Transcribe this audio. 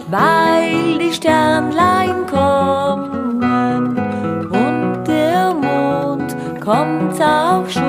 weil die Sternlein kommen und der Mond kommt auch schon.